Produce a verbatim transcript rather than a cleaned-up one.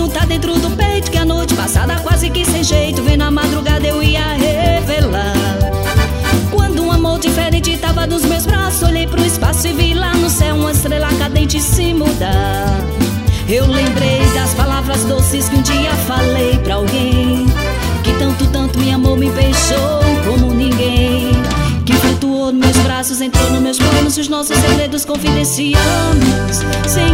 coração tá dentro do peito, que a noite passada quase que sem jeito, vem na madrugada eu ia revelar. Quando um amor diferente tava nos meus braços, olhei pro espaço e vi lá no céu uma estrela cadente se mudar. Eu lembrei das palavras doces que um dia falei pra alguém, que tanto, tanto me amou, me beijou como ninguém, que flutuou nos meus braços, entrou nos meus planos, os nossos segredos confidenciamos, sem